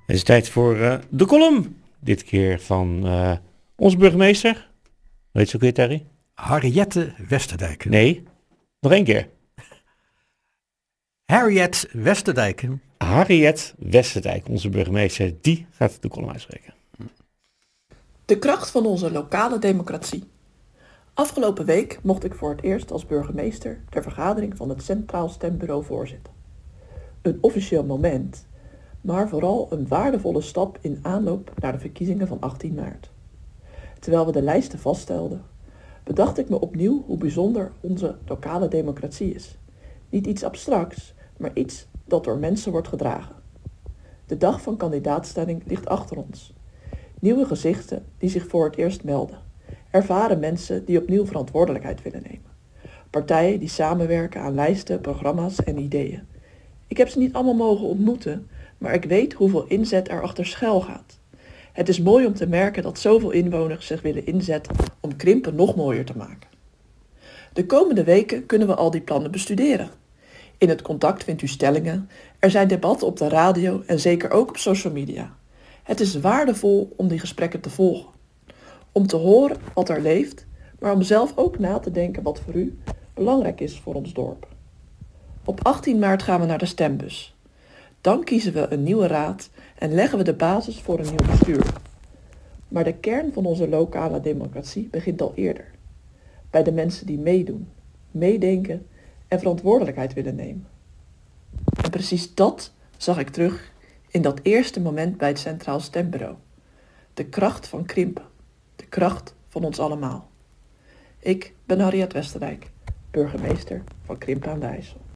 Het is tijd voor de column. Dit keer van onze burgemeester. Weet je ook weer, Terry? Harriette Westerdijk. Nee, nog één keer. Harriet Westerdijk. Harriet Westerdijk, onze burgemeester, die gaat de column uitspreken. De kracht van onze lokale democratie. Afgelopen week mocht ik voor het eerst als burgemeester de vergadering van het Centraal Stembureau voorzitten. Een officieel moment, maar vooral een waardevolle stap in aanloop naar de verkiezingen van 18 maart. Terwijl we de lijsten vaststelden, bedacht ik me opnieuw hoe bijzonder onze lokale democratie is. Niet iets abstracts, maar iets dat door mensen wordt gedragen. De dag van kandidaatstelling ligt achter ons. Nieuwe gezichten die zich voor het eerst melden. Ervaren mensen die opnieuw verantwoordelijkheid willen nemen. Partijen die samenwerken aan lijsten, programma's en ideeën. Ik heb ze niet allemaal mogen ontmoeten, maar ik weet hoeveel inzet er achter schuil gaat. Het is mooi om te merken dat zoveel inwoners zich willen inzetten om Krimpen nog mooier te maken. De komende weken kunnen we al die plannen bestuderen. In het contact vindt u stellingen, er zijn debatten op de radio en zeker ook op social media. Het is waardevol om die gesprekken te volgen. Om te horen wat er leeft, maar om zelf ook na te denken wat voor u belangrijk is voor ons dorp. Op 18 maart gaan we naar de stembus. Dan kiezen we een nieuwe raad en leggen we de basis voor een nieuw bestuur. Maar de kern van onze lokale democratie begint al eerder. Bij de mensen die meedoen, meedenken en verantwoordelijkheid willen nemen. En precies dat zag ik terug in dat eerste moment bij het Centraal Stembureau. De kracht van Krimpen. De kracht van ons allemaal. Ik ben Harriet Westerdijk, burgemeester van Krimpen aan de IJssel.